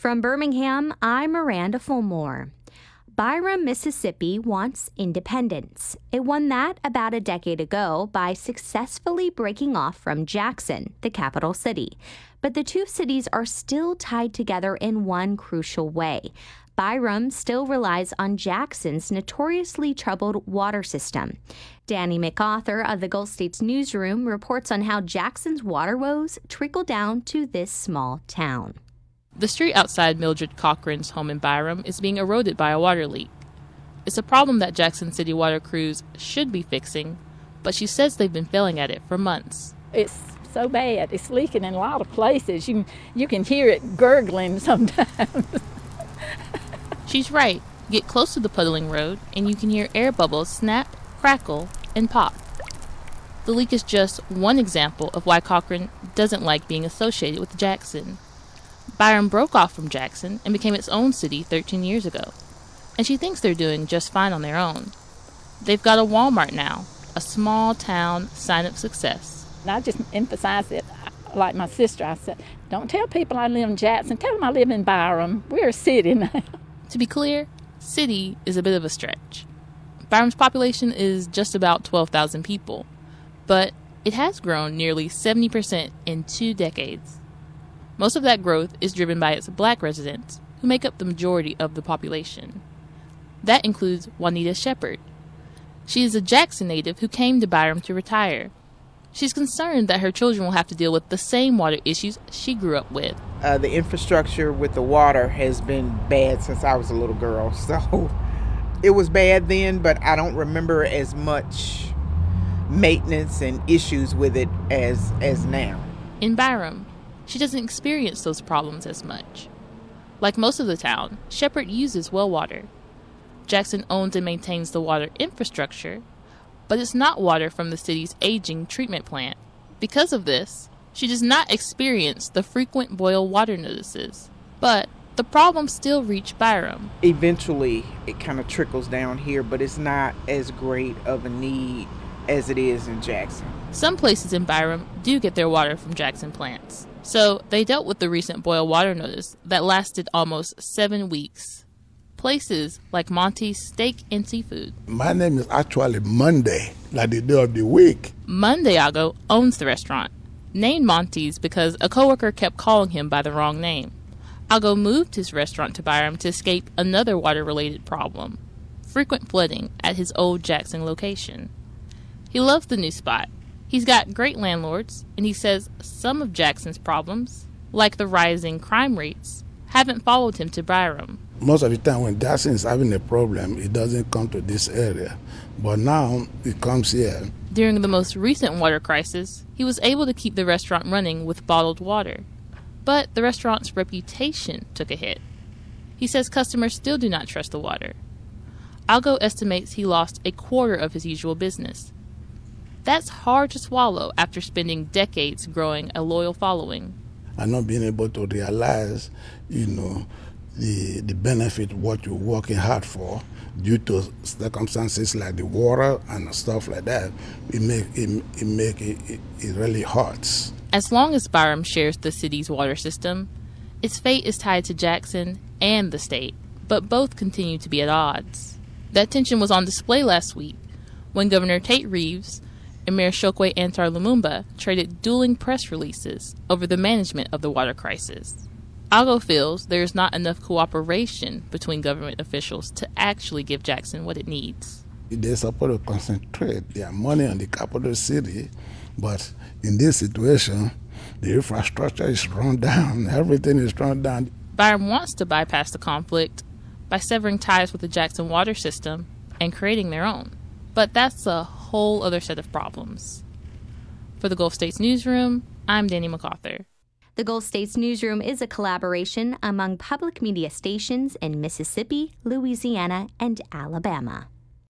From Birmingham, I'm Miranda Fulmore. Byram, Mississippi wants independence. It won that about a decade ago by successfully breaking off from Jackson, the capital city. But the two cities are still tied together in one crucial way. Byram still relies on Jackson's notoriously troubled water system. Danny MacArthur of the Gulf States Newsroom reports on how Jackson's water woes trickle down to this small town. The street outside Mildred Cochran's home in Byram is being eroded by a water leak. It's a problem that Jackson City water crews should be fixing, but she says they've been failing at it for months. It's so bad. It's leaking in a lot of places. You can hear it gurgling sometimes. She's right. Get close to the puddling road, and you can hear air bubbles snap, crackle, and pop. The leak is just one example of why Cochran doesn't like being associated with Jackson. Byram broke off from Jackson and became its own city 13 years ago, and she thinks they're doing just fine on their own. They've got a Walmart now, a small town sign of success. And I just emphasize it, like my sister. I said, don't tell people I live in Jackson. Tell them I live in Byram. We're a city now. To be clear, city is a bit of a stretch. Byram's population is just about 12,000 people, but it has grown nearly 70% in 2 decades. Most of that growth is driven by its black residents, who make up the majority of the population. That includes Juanita Shepard. She is a Jackson native who came to Byram to retire. She's concerned that her children will have to deal with the same water issues she grew up with. The infrastructure with the water has been bad since I was a little girl. So it was bad then, but I don't remember as much maintenance and issues with it as now. In Byram, she doesn't experience those problems as much. Like most of the town, Shepard uses well water. Jackson owns and maintains the water infrastructure, but it's not water from the city's aging treatment plant. Because of this, she does not experience the frequent boil water notices. But the problems still reach Byram. Eventually, it kind of trickles down here, but it's not as great of a need as it is in Jackson. Some places in Byram do get their water from Jackson plants. So they dealt with the recent boil water notice that lasted almost 7 weeks. Places like Monty's Steak and Seafood. My name is actually Monday, like the day of the week. Monday Ago owns the restaurant, named Monty's because a coworker kept calling him by the wrong name. Ago moved his restaurant to Byram to escape another water-related problem, frequent flooding at his old Jackson location. He loves the new spot. He's got great landlords, and he says some of Jackson's problems, like the rising crime rates, haven't followed him to Byram. Most of the time when Jackson is having a problem, it doesn't come to this area. But now it comes here. During the most recent water crisis, he was able to keep the restaurant running with bottled water. But the restaurant's reputation took a hit. He says customers still do not trust the water. Algo estimates he lost a quarter of his usual business. That's hard to swallow after spending decades growing a loyal following. And not being able to realize, the benefit what you're working hard for due to circumstances like the water and stuff like that, it really hurts. As long as Byram shares the city's water system, its fate is tied to Jackson and the state, but both continue to be at odds. That tension was on display last week when Governor Tate Reeves and Mayor Chokwe Antar Lumumba traded dueling press releases over the management of the water crisis. Algo feels there is not enough cooperation between government officials to actually give Jackson what it needs. They're supposed to concentrate their money on the capital city, but in this situation, the infrastructure is run down, everything is run down. Byram wants to bypass the conflict by severing ties with the Jackson water system and creating their own. But that's a whole other set of problems. For the Gulf States Newsroom, I'm Danny MacArthur. The Gulf States Newsroom is a collaboration among public media stations in Mississippi, Louisiana, and Alabama.